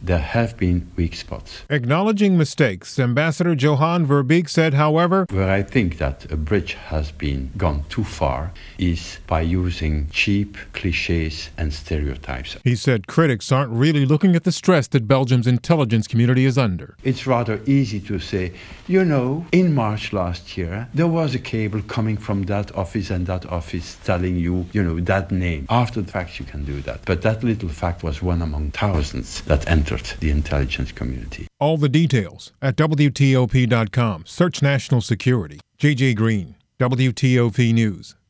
there have been weak spots. Acknowledging mistakes, Ambassador Johan Verbeek said, however, where I think that a bridge has been gone too far is by using cheap cliches and stereotypes. He said critics aren't really looking at the stress that Belgium's intelligence community is under. It's rather easy to say, you know, in March last year, there was a cable coming from that office and that office telling you, that name. After the fact, you can do that. But that little fact was one among thousands that entered the intelligence community. All the details at WTOP.com. Search National Security. J.J. Green, WTOP News.